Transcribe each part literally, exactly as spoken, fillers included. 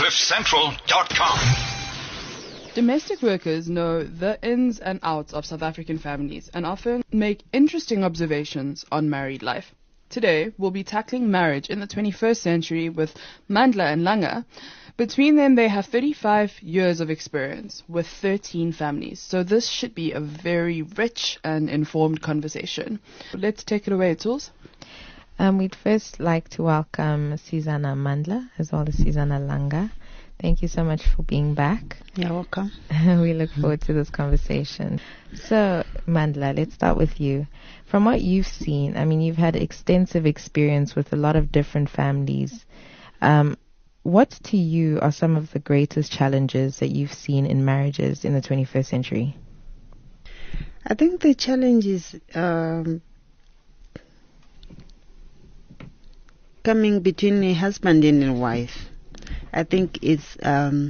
cliff central dot com. Domestic workers know the ins and outs of South African families and often make interesting observations on married life. Today, we'll be tackling marriage in the twenty-first century with Mandla and Langa. Between them, they have thirty-five years of experience with thirteen families. So this should be a very rich and informed conversation. Let's take it away, Tools. Um, we'd first like to welcome Susanna Mandla as well as Susanna Langa. Thank you so much for being back. You're welcome. We look forward to this conversation. So, Mandla, let's start with you. From what you've seen, I mean, you've had extensive experience with a lot of different families. Um, what to you are some of the greatest challenges that you've seen in marriages in the twenty-first century? I think the challenge is um, coming between a husband and a wife. I think it's um,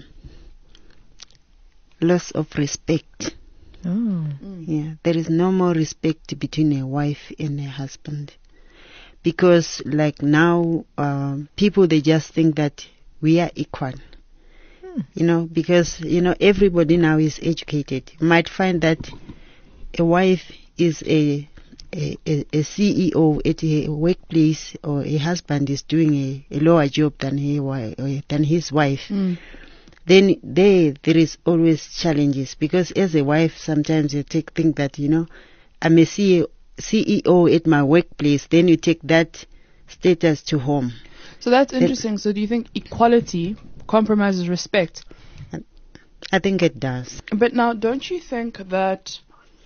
loss of respect. Oh. Mm. Yeah, there is no more respect between a wife and a husband. Because like now, um, people, they just think that we are equal. Hmm. You know, because, you know, everybody now is educated. You might find that a wife is a A, a, a C E O at a workplace, or a husband is doing a, a lower job than he than his wife, Mm. then there there is always challenges, because as a wife sometimes you take think that, you know, I'm a C E O at my workplace, then you take that status to home. So that's interesting. So do you think equality compromises respect? I think it does. But now, don't you think that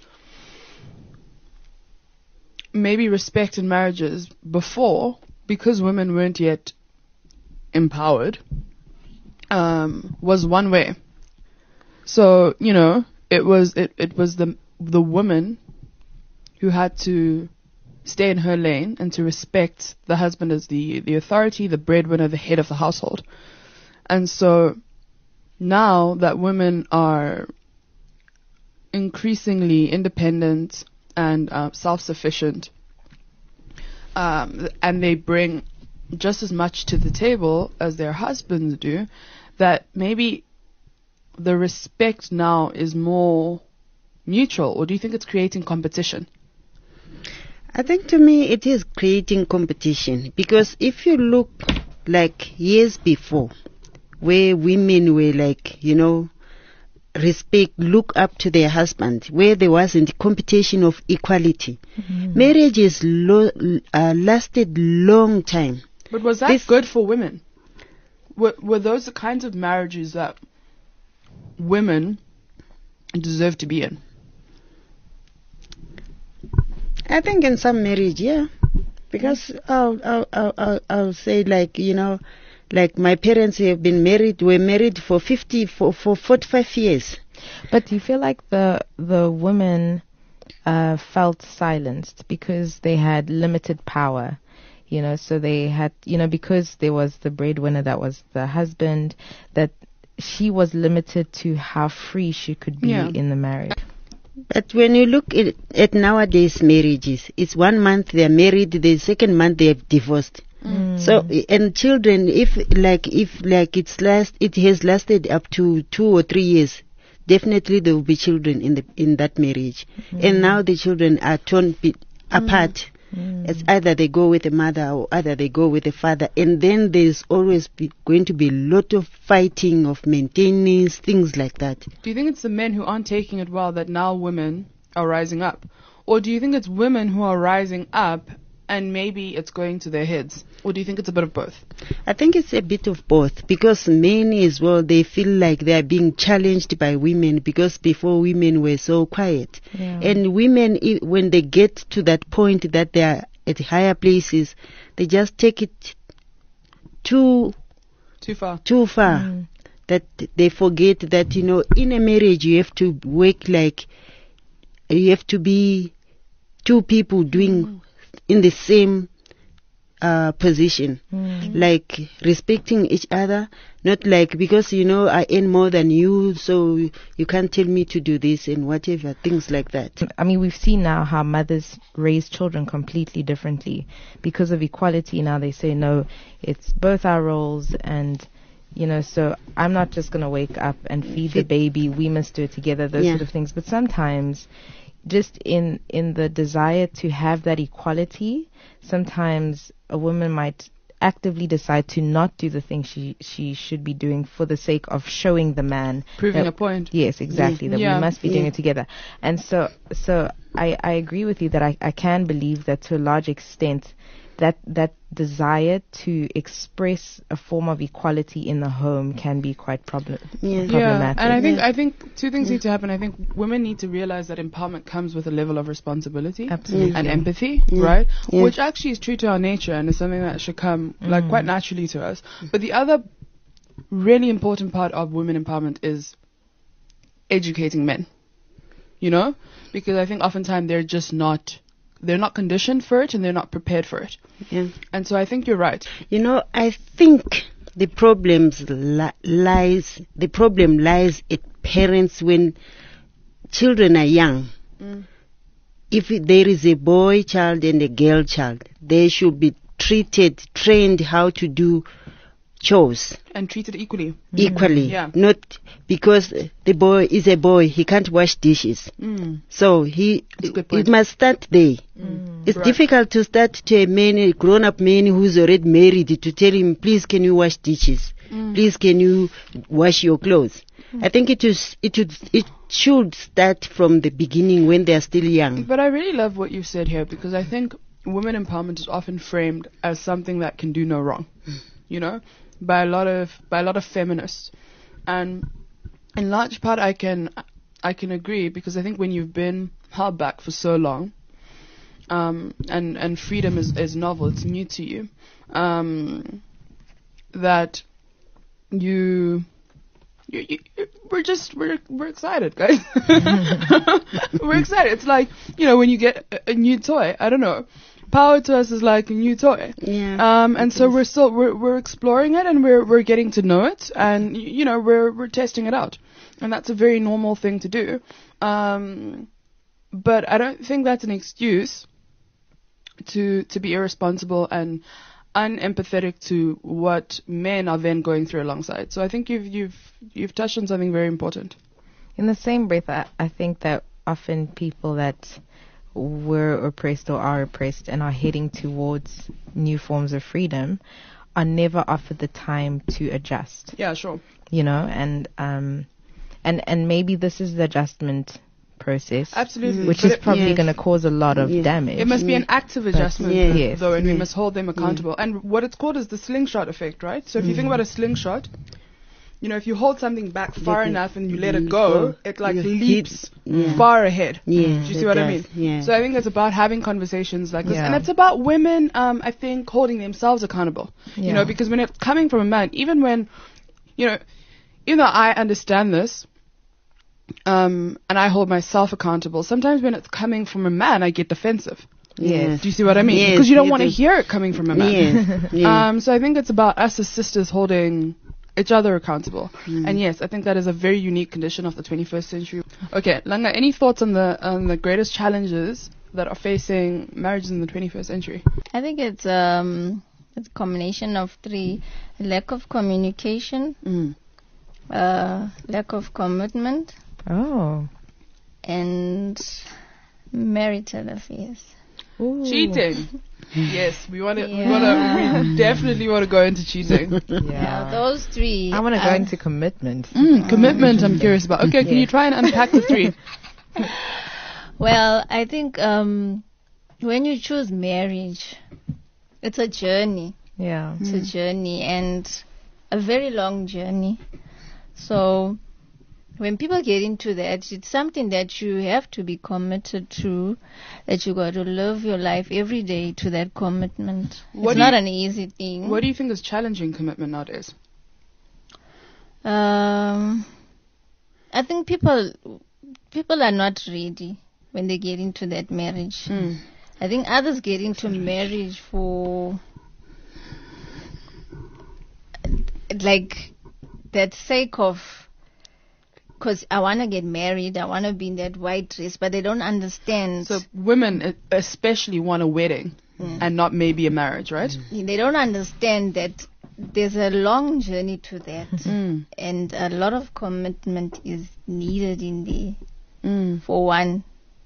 maybe respect in marriages before, because women weren't yet empowered, um, was one way. So, you know, it was it, it was the the woman who had to stay in her lane and to respect the husband as the, the authority, the breadwinner, the head of the household. And so now that women are increasingly independent and uh, self-sufficient, um, and they bring just as much to the table as their husbands do, that maybe the respect now is more mutual? Or do you think it's creating competition? I think to me it is creating competition, because if you look like years before, where women were like, you know, respect, look up to their husband, where there wasn't competition of equality. Mm-hmm. Marriages lo- uh, lasted long time. But was that this good for women? Were, were those the kinds of marriages that women deserve to be in? I think in some marriage, yeah. Because I'll, I'll, I'll, I'll, I'll say, like, you know, like my parents have been married, were married for fifty, for, for forty-five years. But do you feel like the the women uh, felt silenced because they had limited power? You know, so they had, you know, because there was the breadwinner that was the husband, that she was limited to how free she could be yeah. in the marriage. But when you look at, at nowadays marriages, it's one month they're married, the second month they're divorced. Mm. So, and children, if like if like it's last, it has lasted up to two or three years, definitely there will be children in the in that marriage. Mm. And now the children are torn be, apart. Mm. It's either they go with the mother or either they go with the father, and then there's always be going to be a lot of fighting of maintenance, things like that. Do you think it's the men who aren't taking it well that now women are rising up, or do you think it's women who are rising up and maybe it's going to their heads? Or do you think it's a bit of both? I think it's a bit of both, because men as well, they feel like they are being challenged by women, because before women were so quiet. Yeah. And women, when they get to that point that they are at higher places, they just take it too too far. Too far. Mm. That they forget that, you know, in a marriage you have to work like, you have to be two people doing mm. in the same Uh, position, mm. like respecting each other, not like, because, you know, I earn more than you, so you can't tell me to do this and whatever, things like that. I mean, we've seen now how mothers raise children completely differently because of equality. Now they say, no, it's both our roles, and You know, so I'm not just going to wake up and feed the Feed- baby. We must do it together, those Yeah. sort of things. But sometimes, just in in the desire to have that equality, sometimes a woman might actively decide to not do the thing she she should be doing for the sake of showing the man Proving that- a point. Yes, exactly. That Yeah. we must be doing Yeah. it together. And so, so I, I agree with you that I, I can believe that to a large extent, that that desire to express a form of equality in the home can be quite problem, Yeah. problematic. Yeah, and I think Yeah. I think two things need to happen. I think women need to realize that empowerment comes with a level of responsibility Absolutely. and empathy, Yeah. right? Yeah. Which actually is true to our nature and is something that should come like Mm. quite naturally to us. But the other really important part of women empowerment is educating men. You know, because I think oftentimes they're just not they're not conditioned for it and they're not prepared for it. Yeah. And so I think you're right. You know, I think the problems li- lies the problem lies at parents when children are young. Mm. If it- there is a boy child and a girl child, they should be treated, trained how to do chores And treated equally. equally. Yeah. Not because the boy is a boy, he can't wash dishes. Mm. So he, That's a good it point. must start there. It's Right. difficult to start to a man, a grown-up man who's already married, to tell him, please can you wash dishes? Mm. Please can you wash your clothes? I think it is, it would, it should start from the beginning when they are still young. But I really love what you said here because I think women empowerment is often framed as something that can do no wrong, you know, by a lot of by a lot of feminists, and in large part I can I can agree because I think when you've been held back for so long, um, and and freedom is is novel, it's new to you, um, that you. You, you, you- we're just we're we're excited, guys. We're excited. It's like, you know, when you get a, a new toy. I don't know. Power to us is like a new toy. Yeah. Um, and it so is. we're still we're we're exploring it and we're we're getting to know it and y- you know we're we're testing it out, and that's a very normal thing to do. Um, but I don't think that's an excuse to to be irresponsible and unempathetic to what men are then going through alongside. So I think you've you've you've touched on something very important. In the same breath, I, I think that often people that were oppressed or are oppressed and are heading towards new forms of freedom are never offered the time to adjust, Yeah, sure. you know, and um, and and maybe this is the adjustment process, Absolutely. which But is it- probably Yes. going to cause a lot of Yes. damage. It must be an active adjustment, yeah. Yes. though, and we Yeah. must hold them accountable. And what it's called is the slingshot effect, right? So if you think about a slingshot, you know, if you hold something back far Let it- enough and you let it you go, go. it like You leaps hit- yeah. far ahead. Yeah, Do you see it what I mean? does, yeah. So I think it's about having conversations like this, Yeah. and it's about women, um, I think, holding themselves accountable. You Yeah. know, because when it's coming from a man, even when, you know, even though I understand this, um, and I hold myself accountable, sometimes when it's coming from a man, I get defensive. Yes. Do you see what I mean? Yes, Because you don't you want to do. hear it coming from a man. Yes, yes. Um, so I think it's about us as sisters holding each other accountable. Mm. And yes, I think that is a very unique condition of the twenty-first century. Okay, Langa, any thoughts on the on the greatest challenges that are facing marriages in the twenty-first century? I think it's um it's a combination of three: lack of communication, Mm. uh, lack of commitment, Oh. and marital affairs. Ooh. Cheating. Yes, we want to. We Yeah. want to. We definitely want to go into cheating. Yeah, Yeah. those three. I want to go are- into commitment. Mm, commitment. I'm curious about. Okay, can Yeah. you try and unpack the three? Well, I think um, when you choose marriage, it's a journey. Yeah. It's a journey and a very long journey. So when people get into that, it's something that you have to be committed to, that you got to live your life every day to that commitment. What it's do not you- an easy thing. What do you think is challenging commitment nowadays? Um, I think people people are not ready when they get into that marriage. Mm. I think others get into marriage for like that sake of, because I want to get married, I want to be in that white dress, but they don't understand. So women e- especially want a wedding and not maybe a marriage, right? They don't understand that there's a long journey to that, Mm. and a lot of commitment is needed in there. Mm. For one,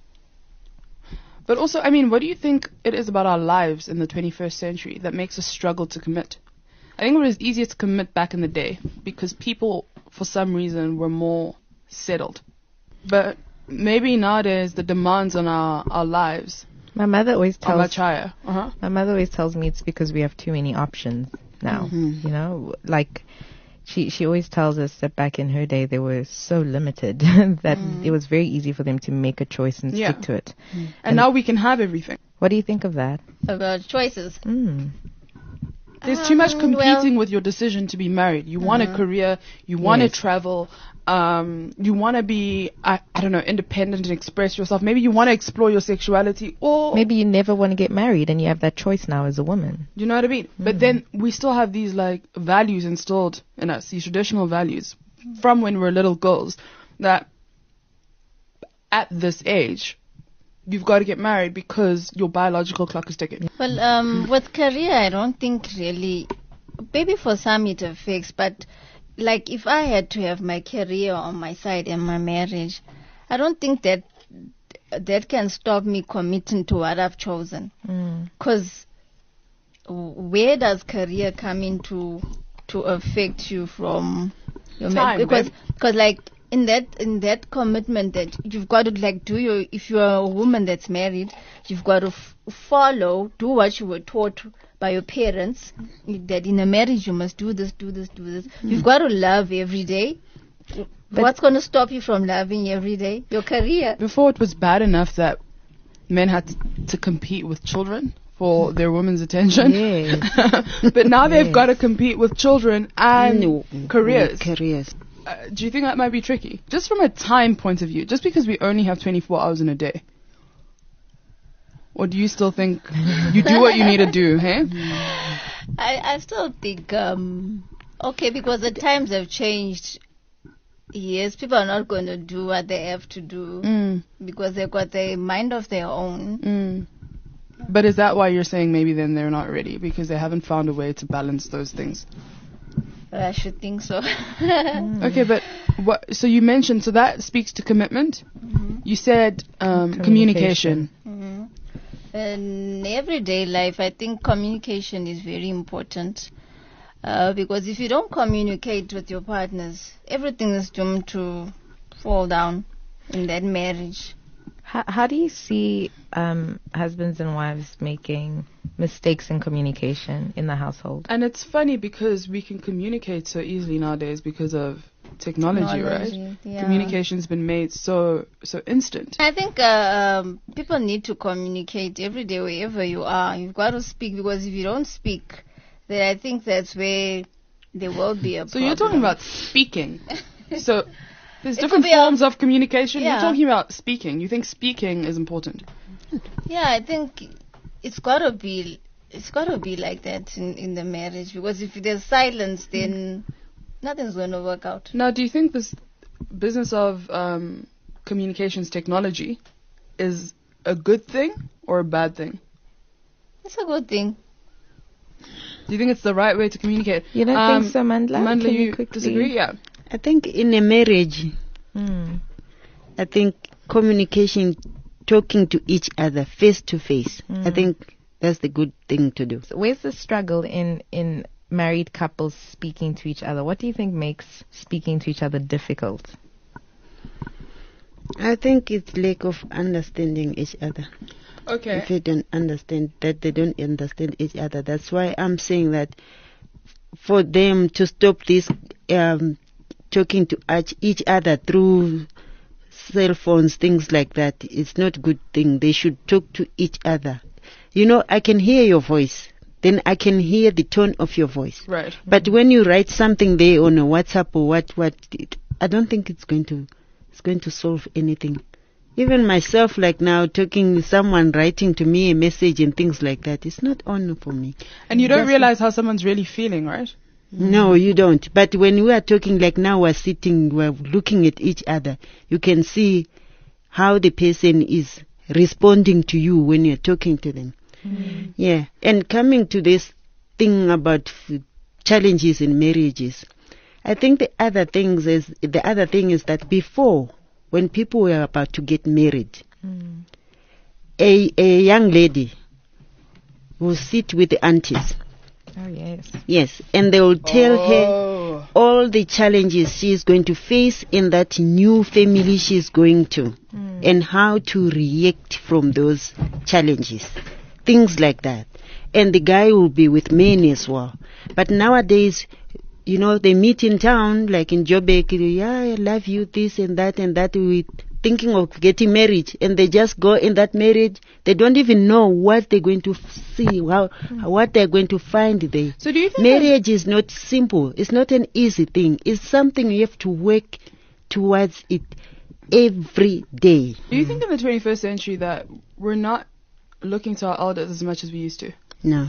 But also, I mean, what do you think it is about our lives in the twenty-first century that makes us struggle to commit? I think it was easier to commit back in the day because people, for some reason, were more settled. But maybe nowadays the demands on our, our lives My mother always are tells much higher. Uh-huh. my mother always tells me it's because we have too many options now. Mhm. You know, like she she always tells us that back in her day they were so limited that it was very easy for them to make a choice and Yeah. stick to it. And now we can have everything. What do you think of that? about choices. Mm. There's too much Um, competing well- with your decision to be married. You want a career, you want to Yes. travel, um, you want to be, I, I don't know, independent and express yourself. Maybe you want to explore your sexuality, or Maybe you never want to get married and you have that choice now as a woman. you know what I mean? But then we still have these like values installed in us, these traditional values from when we're little girls that at this age, you've got to get married because your biological clock is ticking. Well, um, with career, I don't think really. Maybe for some it affects, but like if I had to have my career on my side and my marriage, I don't think that that can stop me committing to what I've chosen. Mm. Because where does career come into to affect you from your ma- Time, because babe. because like in that in that commitment that you've got to like do your if you're a woman that's married, you've got to f- follow do what you were taught by your parents, that in a marriage you must do this, do this, do this. You've got to love every day. What's going to stop you from loving every day? Your career. Before it was bad enough that men had to, to compete with children for their women's attention. Yes. But now they've Yes. got to compete with children and No, careers. Careers. Uh, do you think that might be tricky? Just from a time point of view, just because we only have twenty-four hours in a day. Or do you still think you do what you need to do, hey? I, I still think, um, okay, because the times have changed. Yes, people are not going to do what they have to do Mm, because they've got a mind of their own. mm. But is that why you're saying maybe then they're not ready? Because they haven't found a way to balance those things? I should think so. Okay, but what? So you mentioned, so that speaks to commitment. Mhm. You said um, communication. Communication. Mhm. In everyday life, I think communication is very important. Uh, because if you don't communicate with your partners, everything is doomed to fall down in that marriage. How, how do you see um, husbands and wives making mistakes in communication in the household? And it's funny because we can communicate so easily nowadays because of technology, right? Technology, yeah. Communication's been made so so instant. I think uh, um, people need to communicate every day wherever you are. You've got to speak because if you don't speak, then I think that's where there will be a So problem. you're talking about speaking. So there's It different could be a- forms of communication. Yeah. You're talking about speaking. You think speaking is important. Yeah, I think it's got to be it's got to be like that in, in the marriage because if there's silence, then nothing's going to work out. Now, do you think this business of um, communications technology is a good thing or a bad thing? It's a good thing. Do you think it's the right way to communicate? You don't Um, think so, Mandla? Mandla, Can you quickly- disagree? Yeah. I think in a marriage, Mm. I think communication, talking to each other face to face, I Mm. think that's the good thing to do. So where's the struggle in, in married couples speaking to each other? What do you think makes speaking to each other difficult? I think it's lack of understanding each other. Okay. If they don't understand that, they don't understand each other. That's why I'm saying that for them to stop this um, talking to each- each other through cell phones, things like that, it's not a good thing. They should talk to each other. You know, I can hear your voice. Then I can hear the tone of your voice. Right. But when you write something there on a WhatsApp or what, what, it, I don't think it's going to, it's going to solve anything. Even myself, like now, talking with someone, writing to me a message and things like that, it's not on for me. And you don't That's- realize how someone's really feeling, right? No, you don't. But when we are talking, like now we're sitting, we're looking at each other, you can see how the person is responding to you when you're talking to them. Yeah. And coming to this thing about f- challenges in marriages. I think the other things is the other thing is that before, when people were about to get married, Mm. a a young lady will sit with the aunties. Oh, yes. Yes, and they will tell her Oh. all the challenges she is going to face in that new family she is going to, Mm. and how to react from those challenges, things like that. And the guy will be with men as well. But nowadays, you know, they meet in town, like in Joburg, yeah, I love you, this and that and that, with thinking of getting married, and they just go in that marriage. They don't even know what they're going to f- see, how, what they're going to find there. So do you think that- Marriage is not simple. It's not an easy thing. It's something you have to work towards it every day. Do you think in the twenty-first century that we're not looking to our elders as much as we used to? No,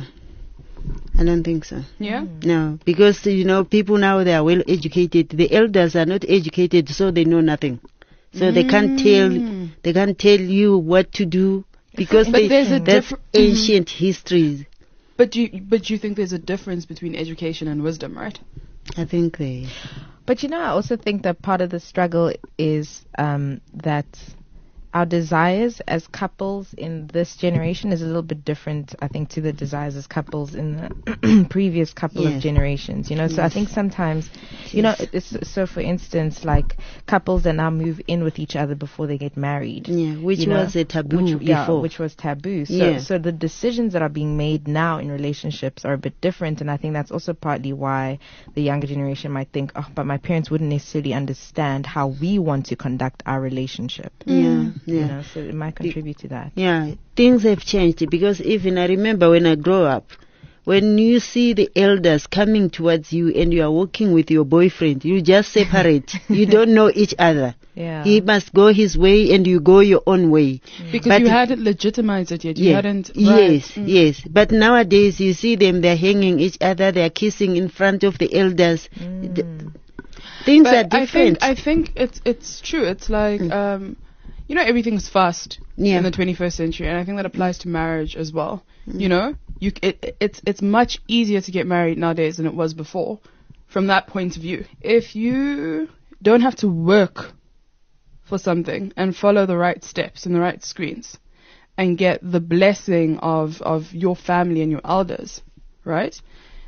I don't think so. Yeah? No, because, you know, people now, they are well educated. The elders are not educated, so they know nothing. So they can't tell, Mm. they can't tell you what to do, because But they, there's a that's differ- ancient history. But do you, but you think there's a difference between education and wisdom, right? I think they, But you know, I also think that part of the struggle is um, that our desires as couples in this generation is a little bit different, I think, to the desires as couples in the previous couple Yes. of generations. You know, so I Yes. think sometimes, you know, it's, so for instance, like couples that now move in with each other before they get married. yeah, which you know, was a taboo which, before. Yeah, which was taboo. So, Yeah. so the decisions that are being made now in relationships are a bit different, and I think that's also partly why the younger generation might think, oh, but my parents wouldn't necessarily understand how we want to conduct our relationship. yeah, You yeah. know, so it might contribute to that. Yeah, things have changed, because even I remember when I grew up, when you see the elders coming towards you and you are walking with your boyfriend, you just separate. You don't know each other. Yeah. He must go his way and you go your own way. Because But you it- hadn't legitimized it yet. You Yeah. hadn't. right. Yes, Mm. yes. But nowadays you see them, they're hanging each other, they're kissing in front of the elders. Mm. Th- Things But are I think different. I think it's it's true. It's like um, you know, everything's fast Yeah. in the twenty-first century, and I think that applies to marriage as well. You know, you c- it, it's it's much easier to get married nowadays than it was before, from that point of view. If you don't have to work for something and follow the right steps and the right screens, and get the blessing of of your family and your elders, right?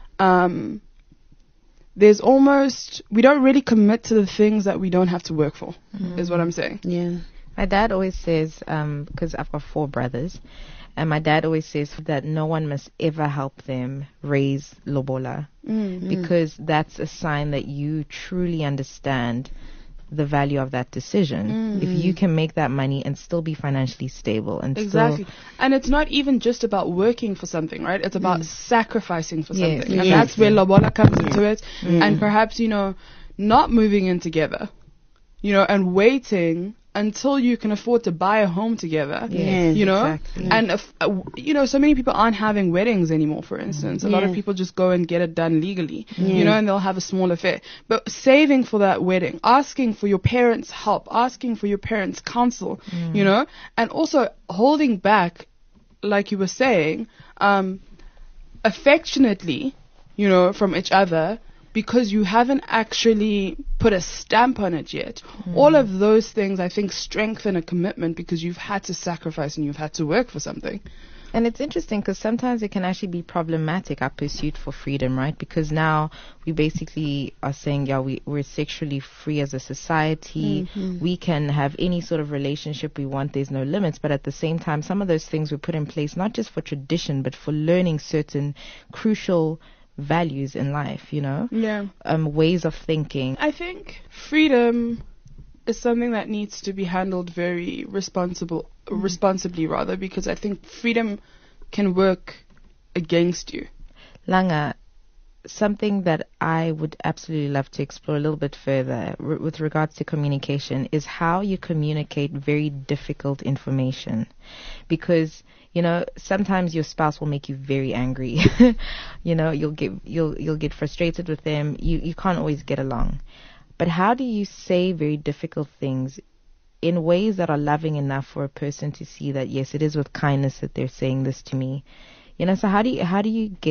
Um, there's almost, we don't really commit to the things that we don't have to work for, is what I'm saying. yeah. My dad always says, um, because I've got four brothers, and my dad always says that no one must ever help them raise lobola, because that's a sign that you truly understand the value of that decision. If you can make that money and still be financially stable and Exactly. still, And it's not even just about working for something, right? It's about sacrificing for Yes. something. And Yes. that's where lobola comes into it. And perhaps, you know, not moving in together, you know, and waiting until you can afford to buy a home together. Yes, You know, exactly. and if, uh, w- you know, so many people aren't having weddings anymore. For instance, a lot of Yeah. people just go and get it done legally, Yeah. you know, and they'll have a small affair. But saving for that wedding, asking for your parents' help, asking for your parents' counsel, you know, and also holding back, like you were saying, um, affectionately, you know, from each other, because you haven't actually put a stamp on it yet. All of those things, I think, strengthen a commitment because you've had to sacrifice and you've had to work for something. and it's interesting because sometimes it can actually be problematic, our pursuit for freedom, right? Because now we basically are saying, yeah, we, we're sexually free as a society. We can have any sort of relationship we want. There's no limits. But at the same time, some of those things were put in place not just for tradition, but for learning certain crucial values in life, you know, Yeah. um, ways of thinking. I think freedom is something that needs to be handled very responsible, responsibly rather, because I think freedom can work against you. Langa, something that I would absolutely love to explore a little bit further r- with regards to communication is how you communicate very difficult information. Because, you know, sometimes your spouse will make you very angry. You know, you'll get you'll you'll get frustrated with them. You you can't always get along. But how do you say very difficult things in ways that are loving enough for a person to see that, yes, it is with kindness that they're saying this to me? You know, so how do you how do you get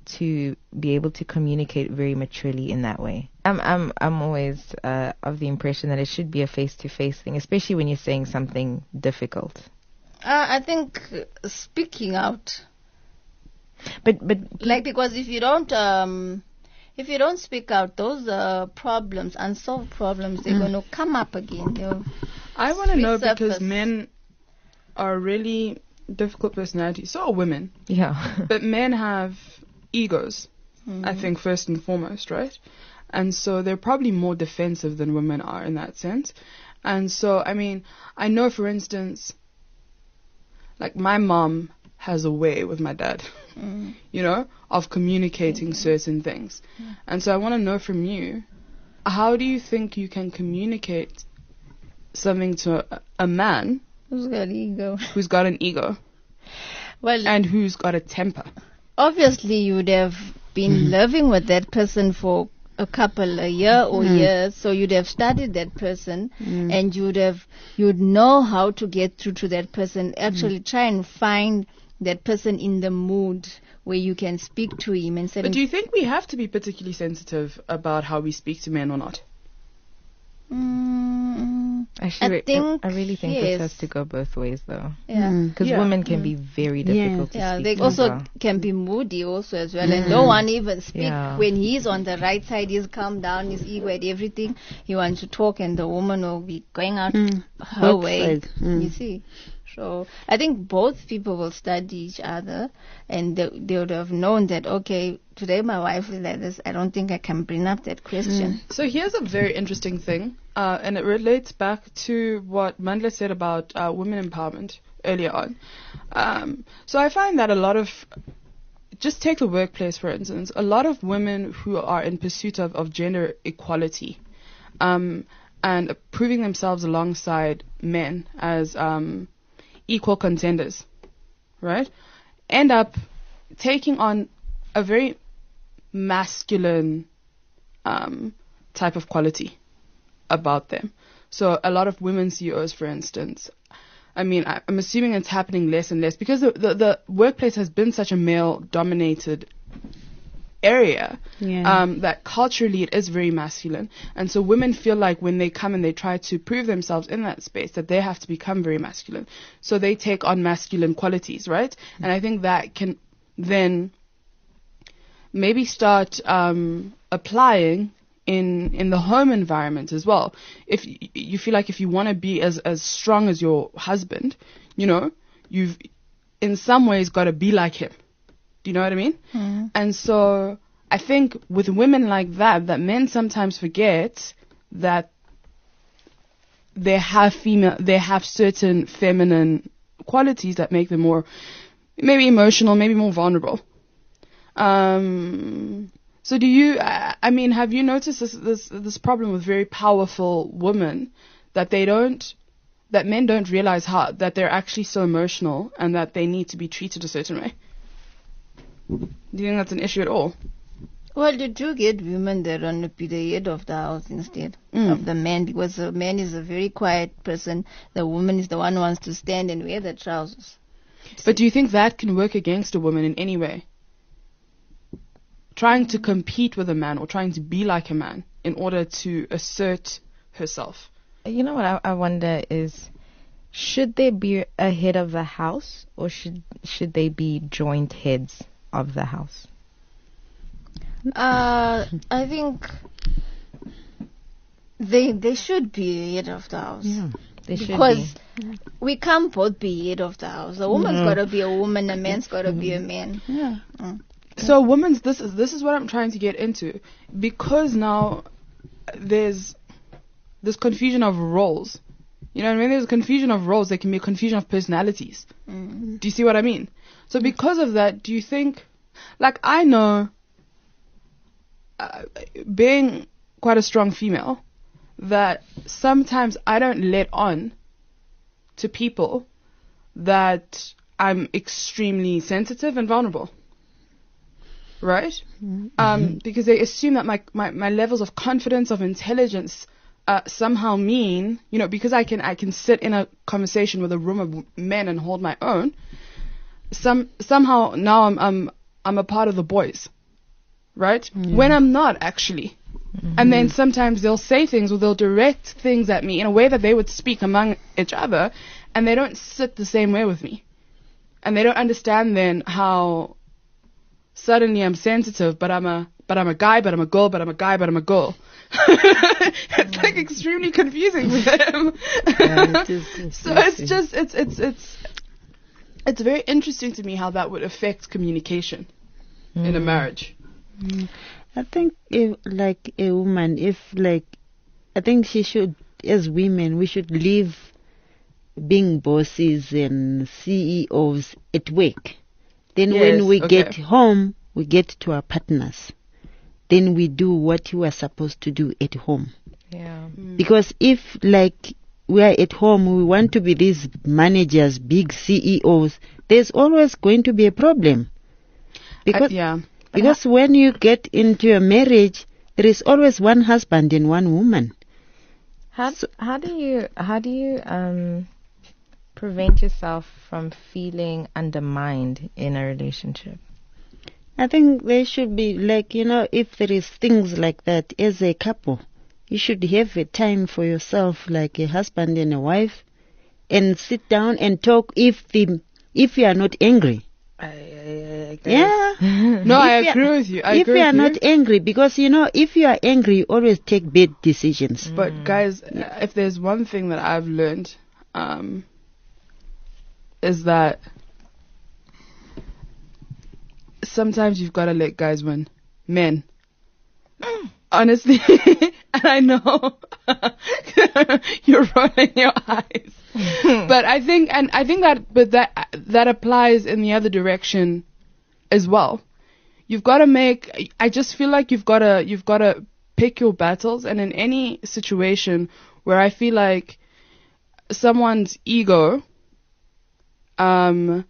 to be able to communicate very maturely in that way? I'm I'm I'm always uh, of the impression that it should be a face-to-face thing, especially when you're saying something difficult. Uh, I think uh, speaking out, But but like because if you don't um, if you don't speak out, those uh, problems, unsolved problems, they're going to come up again. They'll I want to know resurface. because men are really difficult personalities. So are women. yeah. But men have egos, Mm. I think, first and foremost, right? And so they're probably more defensive than women are in that sense. And so, I mean, I know, for instance, like my mom has a way with my dad, Mm. you know, of communicating certain things. And so I want to know from you, how do you think you can communicate something to a, a man Who's got ego? who's got an ego Well, and who's got a temper? obviously you would have been living with that person for a couple a year or years, so you'd have studied that person and you'd have you'd know how to get through to that person. Actually try and find that person in the mood where you can speak to him and say, But do you think we have to be particularly sensitive about how we speak to men or not? mm, Actually, I think I really think yes. this has to go both ways, though, yeah. Mm. because Yeah. women can be very difficult to Yeah, speak they to. also as well. can be moody also as well, and don't want to even speak Yeah. when he's on the right side. He's calm down, his ego and everything. He wants to talk, and the woman will be going out Mm. her Both way. sides. Mm. You see, so I think both people will study each other, and they, they would have known that okay, today my wife is like this. I don't think I can bring up that question. So here's a very interesting thing, uh, and it relates back to what Mandla said about uh, women empowerment earlier on. Um, so I find that a lot of, just take the workplace for instance, a lot of women who are in pursuit of, of gender equality um, and proving themselves alongside men as um, equal contenders, right, end up taking on a very masculine um, type of quality about them. So a lot of women C E Os, for instance, I mean, I, I'm assuming it's happening less and less because the, the, the workplace has been such a male-dominated area Yeah. um, that culturally it is very masculine. And so women feel like when they come and they try to prove themselves in that space that they have to become very masculine. So they take on masculine qualities, right? And I think that can then maybe start um, applying in in the home environment as well. If y- you feel like if you want to be as as strong as your husband, you know, you've in some ways got to be like him. Do you know what I mean? Mm. And so I think with women like that, that men sometimes forget that they have female, they have certain feminine qualities that make them more, maybe emotional, maybe more vulnerable. Um, so do you, I, I mean, have you noticed this, this, this problem with very powerful women that they don't, that men don't realize how, that they're actually so emotional and that they need to be treated a certain way? Do you think that's an issue at all? Well, you do get women that want to be the head of the house instead Mm. of the man, because the man is a very quiet person. The woman is the one who wants to stand and wear the trousers. But do you think that can work against a woman in any way? Trying to compete with a man or trying to be like a man in order to assert herself. You know what I, I wonder is, should there be a head of the house, or should should they be joint heads of the house? Uh, I think they they should be head of the house. Yeah. They should Because be. we can't both be head of the house. A woman's got to be a woman, a man's got to be a man. Yeah. Mm. So women's, this is this is what I'm trying to get into, because now there's this confusion of roles. You know, when there's a confusion of roles, there can be a confusion of personalities. Mm. Do you see what I mean? So because of that, do you think, like I know, uh, being quite a strong female, that sometimes I don't let on to people that I'm extremely sensitive and vulnerable. Right? Mm-hmm. Um, because they assume that my, my, my levels of confidence, of intelligence, uh, somehow mean, you know, because I can I can sit in a conversation with a room of men and hold my own. Some somehow now I'm I'm I'm a part of the boys. right? When I'm not actually. Mm-hmm. And then sometimes they'll say things or they'll direct things at me in a way that they would speak among each other, and they don't sit the same way with me. And they don't understand then how suddenly I'm sensitive, but I'm a but I'm a guy, but I'm a girl, but I'm a guy, but I'm a girl. It's like extremely confusing for them. Yeah, it is, it's so it's just it's it's it's it's very interesting to me how that would affect communication mm. in a marriage. Mm. I think if like a woman, if like I think she should, as women, we should leave being bosses and C E Os at work. Then yes, when we okay. get home, we get to our partners. Then we do what we are supposed to do at home. Yeah. Mm. Because if like we are at home, we want to be these managers, big C E Os, there's always going to be a problem. Because uh, yeah. because uh, when you get into a marriage, there is always one husband and one woman. How so, how do you how do you um prevent yourself from feeling undermined in a relationship? I think there should be, like, you know, if there is things like that as a couple, you should have a time for yourself, like a husband and a wife, and sit down and talk if the if you are not angry. I, I, I yeah. No, if I agree with you. I if agree you are with not you. angry, because, you know, if you are angry, you always take bad decisions. But mm. guys, uh, if there's one thing that I've learned, um, is that sometimes you've got to let guys win. Men. Honestly. And I know you're rolling your eyes. But I think, and I think that, but that, that applies in the other direction as well. You've got to make, I just feel like you've got to, you've got to pick your battles. And in any situation where I feel like someone's ego, um,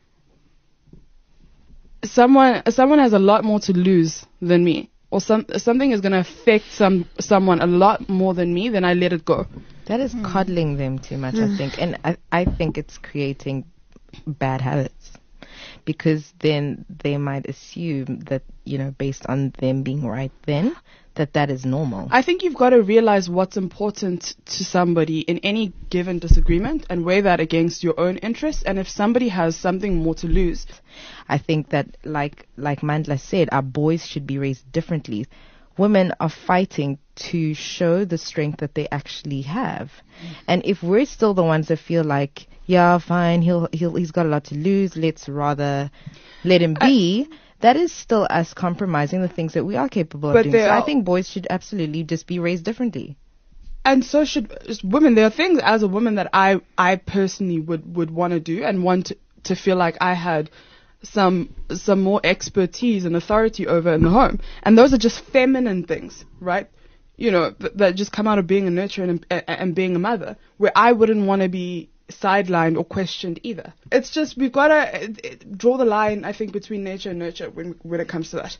someone, someone has a lot more to lose than me. Or some something is going to affect some someone a lot more than me, then I let it go. That is mm. coddling them too much, I think. And I, I think it's creating bad habits. Because then they might assume that, you know, based on them being right then, that that is normal. I think you've got to realize what's important to somebody in any given disagreement and weigh that against your own interests. And if somebody has something more to lose. I think that, like like Mandla said, our boys should be raised differently. Women are fighting to show the strength that they actually have. Mm. And if we're still the ones that feel like, yeah, fine, he'll he'll he's got a lot to lose, let's rather let him be, I, that is still us compromising the things that we are capable of doing. So I think boys should absolutely just be raised differently. And so should women. There are things as a woman that I, I personally would, would want to do and want to, to feel like I had some some more expertise and authority over in the home. And those are just feminine things, right? You know, th- that just come out of being a nurturer and, and, and being a mother, where I wouldn't want to be sidelined or questioned either. It's just, we've got to uh, draw the line, I think, between nature and nurture when when it comes to that.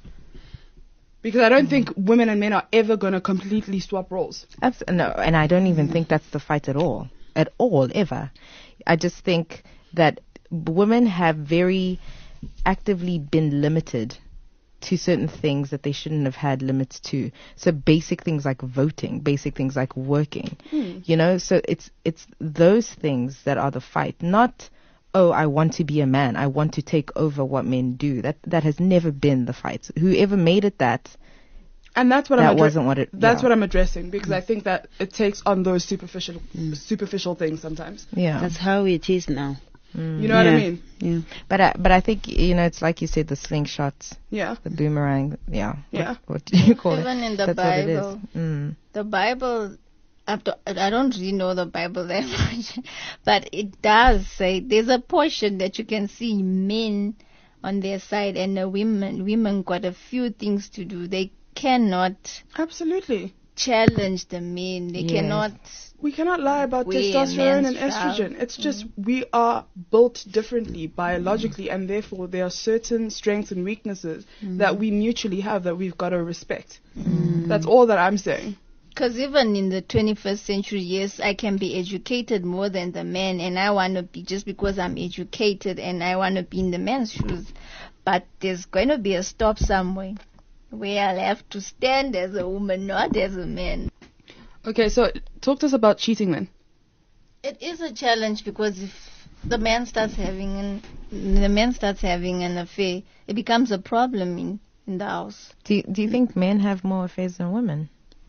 Because I don't mm. think women and men are ever going to completely swap roles. Abs- no, and I don't even think that's the fight at all. At all, ever. I just think that women have very actively been limited to certain things that they shouldn't have had limits to. So basic things like voting, basic things like working, hmm. you know, so it's it's those things that are the fight, not, oh, I want to be a man, I want to take over what men do. That that has never been the fight. Whoever made it that, and that's what that I'm addre- wasn't what it. That's yeah. what I'm addressing, because mm. I think that it takes on those superficial mm. superficial things sometimes. Yeah, that's how it is now. Mm. You know yeah. what I mean? Yeah. But I, but I think, you know, it's like you said, the slingshots. Yeah. The boomerang. Yeah. Yeah. What, what do you call Even it? Even in the That's Bible. Mm. The Bible, I don't really know the Bible that much, but it does say there's a portion that you can see men on their side and the women. Women got a few things to do. They cannot. Absolutely. Challenge the men. They yes. cannot. We cannot lie about testosterone and estrogen. It's just mm. we are built differently biologically, mm. and therefore there are certain strengths and weaknesses mm. that we mutually have that we've got to respect. Mm. That's all that I'm saying. Because even in the twenty-first century, yes, I can be educated more than the man, and I want to be, just because I'm educated and I want to be in the man's shoes. But there's going to be a stop somewhere. where I'll have to stand as a woman, not as a man. Okay, so talk to us about cheating then. It is a challenge because if the man starts having an the man starts having an affair, it becomes a problem in, in the house. Do you, do you think men have more affairs than women?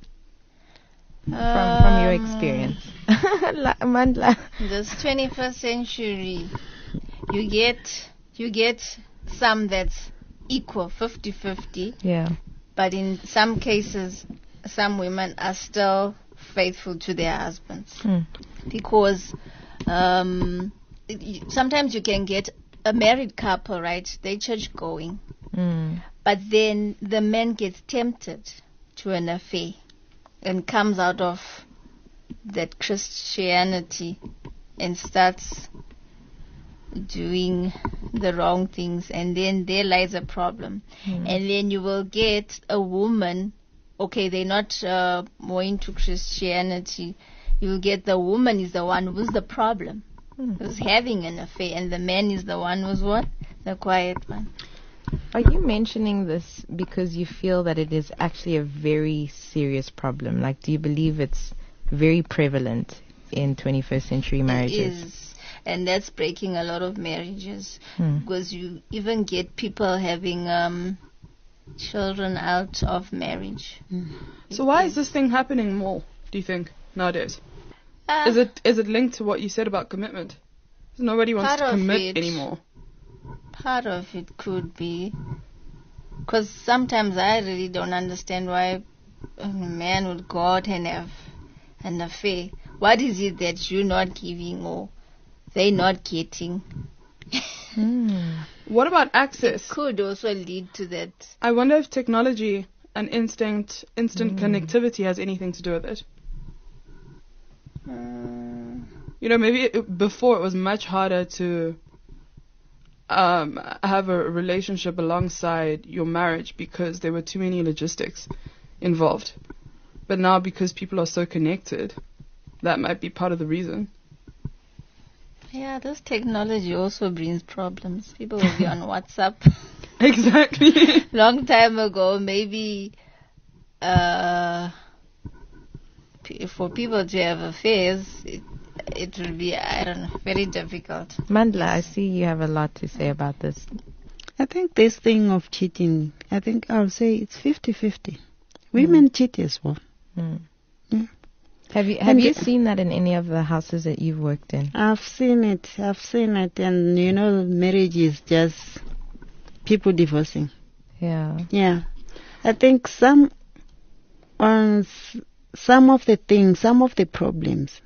From Um, from your experience. La- Mandla. This twenty-first century, you get you get some that's equal, fifty-fifty, Yeah. but in some cases, some women are still faithful to their husbands Mm. because um, it- y- sometimes you can get a married couple, right? They church going, Mm. but then the man gets tempted to an affair and comes out of that Christianity and starts doing the wrong things, and then there lies a problem. Mm. And then you will get a woman, okay, they're not uh, more into Christianity. You will get the woman is the one who's the problem, Mm. who's having an affair, and the man is the one who's what? The quiet one. Are you mentioning this because you feel that it is actually a very serious problem? Like, do you believe it's very prevalent in twenty-first century marriages? It is, and that's breaking a lot of marriages Hmm. because you even get people having um, children out of marriage. So why is this thing happening more, do you think, nowadays? Uh, Is it is it linked to what you said about commitment? Nobody wants Part to of commit it. anymore. Part of it could be because sometimes I really don't understand why a man would go out and have an affair. What is it that you're not giving or they're not getting? Hmm. What about access? Could also lead to that. I wonder if technology and instant instant connectivity has anything to do with it. Uh, You know, maybe it, before it was much harder to um, have a relationship alongside your marriage because there were too many logistics involved. But now because people are so connected, that might be part of the reason. yeah, this technology also brings problems. People will be on WhatsApp. Exactly. Long time ago, maybe uh, p- for people to have affairs, it, it will be, I don't know, very difficult. Mandla, I see you have a lot to say about this. I think this thing of cheating, I think I'll say it's fifty-fifty. Women cheat as well. Mm. Yeah. Have you have And you the- seen that in any of the houses that you've worked in? I've seen it. I've seen it. And, you know, marriage is just people divorcing. Yeah. Yeah. I think some, on s- some of the things, some of the problems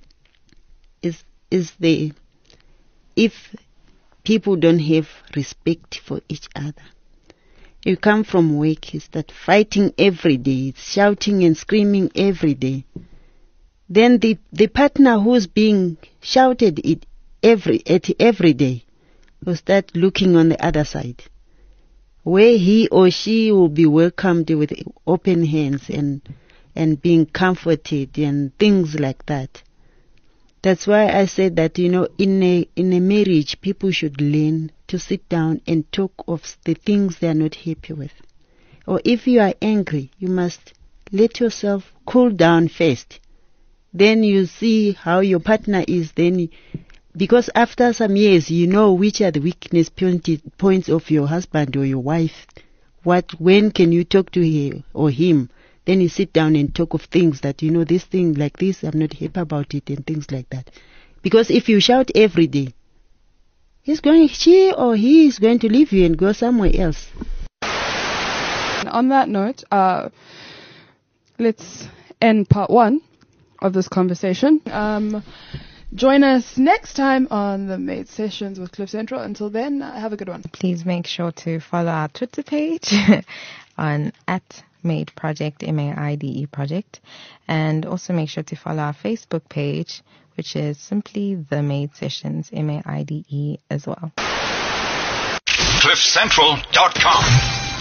is, is the, if people don't have respect for each other. You come from work, you start fighting every day, it's shouting and screaming every day. Then the, the partner who's being shouted at every, at every day will start looking on the other side, where he or she will be welcomed with open hands and, and being comforted and things like that. That's why I said that, you know, in a, in a marriage, people should learn to sit down and talk of the things they are not happy with. Or if you are angry, you must let yourself cool down first. Then you see how your partner is. Then, because after some years, you know which are the weakness point- points of your husband or your wife. What, when can you talk to her or him? Then you sit down and talk of things that, you know, this thing like this, I'm not happy about it and things like that. Because if you shout every day, he's going, she or he is going to leave you and go somewhere else. And on that note, uh, let's end part one of this conversation. Um, join us next time on the Maid Sessions with Cliff Central. Until then, uh, have a good one. Please make sure to follow our Twitter page on at Maid Project, M A I D E Project. And also make sure to follow our Facebook page, which is simply The Maid Sessions, M A I D E as well. cliff central dot com